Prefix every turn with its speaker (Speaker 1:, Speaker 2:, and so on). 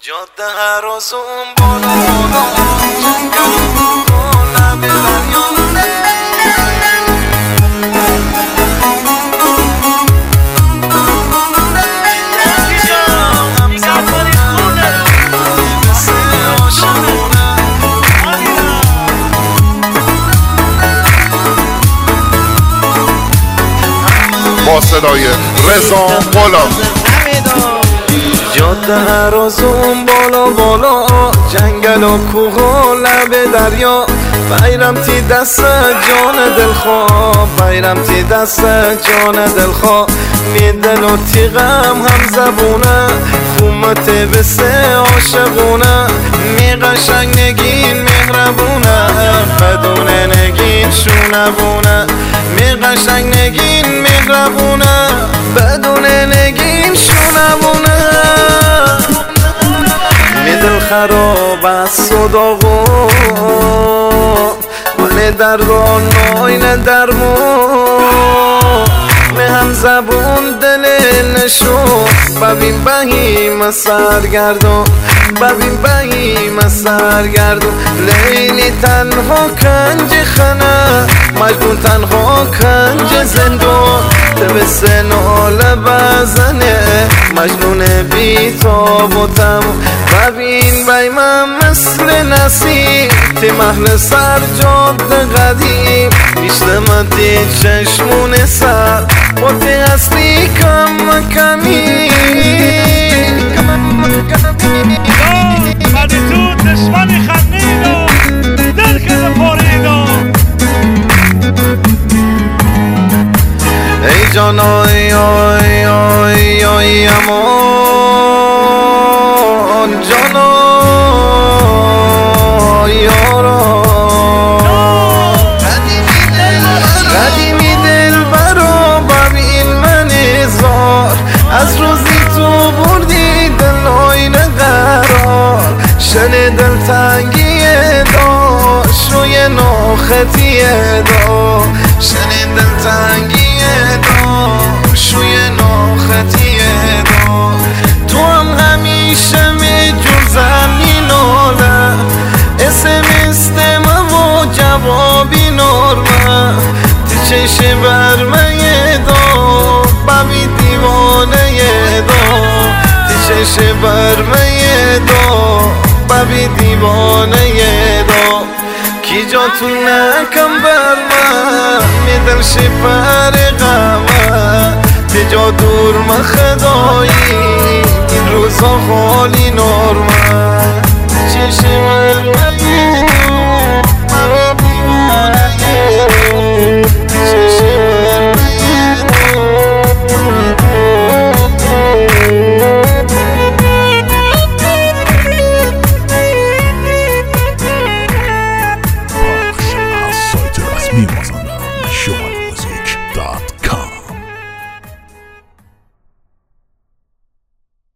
Speaker 1: جاده هر روز اون بالا لب دریا
Speaker 2: با صدای رضا غلام.
Speaker 1: جاده هر روز اون بالا جنگل و کوه و لب دریا بیرم تی دست جان دلخواه بیرم تی دست جان دلخواه می دل و تیغم هم زبونه خومت بسه عاشقونه می قشنگ نگین مهربونه بدون نگین شونبونه می قشنگ نگین مهربونه بدون نگین شونبونه می دل خراب از صداقو من دردان ناین درمون می هم زبون دل نشون ببین بهیم سرگردون ببین بهیم سرگردون لیلی تنها کنج خنه مجنون تنها کنج زندون دبس ناله بزنه مجنون بی تاب و تموم ببین بیمم مثل نسیم تی محل سر جاده قدیم بیشتمتی چشمون سر با تی اصلی کم کمی
Speaker 3: بعد تو دشمنی خندیدو دل که پریدو
Speaker 1: ای جان آی آی آی آی امان جان آی یارا قدیمی دل برا ببین من زار از روزی تو بردی دل آینه قرار شن دل تنگی داشت روی ناخطی داشت شن دل تنگی داشت روی ناخطی داشت تو هم همیشه می جور زنی ناله اسم استمه و جوابی نرمه تی چشه برمه دا ببی دیوانه دا تی چشه برمه دا ببی دیوانه دا کی جا تو نکم بر من میدل شپر غمه تی جا دور مخدایی این روزا خالی نرمه چشم برمه
Speaker 2: پخش از سایت رسمی